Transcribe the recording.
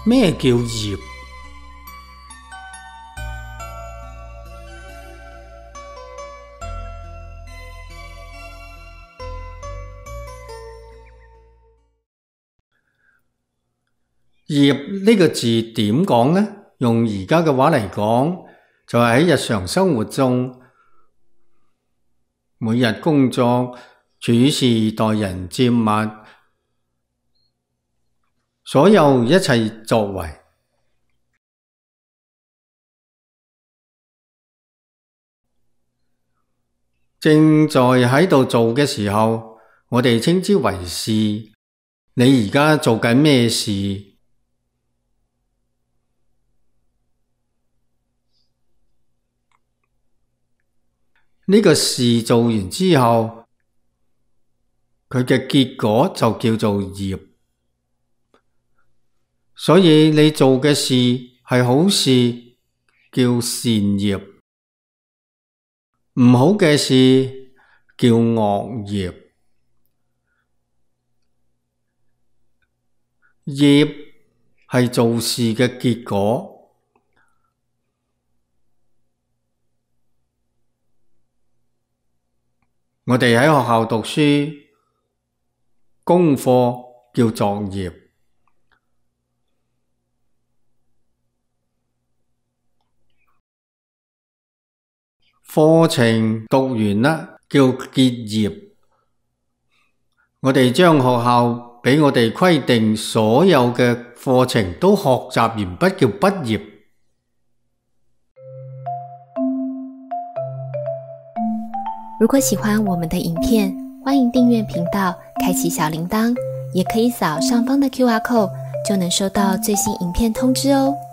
咩叫業？業呢個字點講呢？用而家嘅話嚟講，就係喺日常生活中，每日工作、處事、待人接物，所有一切作為。正在喺度做嘅時候，我哋稱之為事。你而家做緊咩事？呢個事做完之後，佢嘅結果就叫做業。所以你做嘅事係好事，叫善業；唔好嘅事叫惡業。業係做事嘅結果。我哋喺學校讀書，功課叫作業，課程讀完啦叫結業。我哋將學校俾我哋規定所有嘅課程都學習完畢叫畢業。 如果喜歡我們的影片，歡迎訂閱頻道，開啟小鈴鐺，也可以掃上方的QR code，就能收到最新影片通知哦。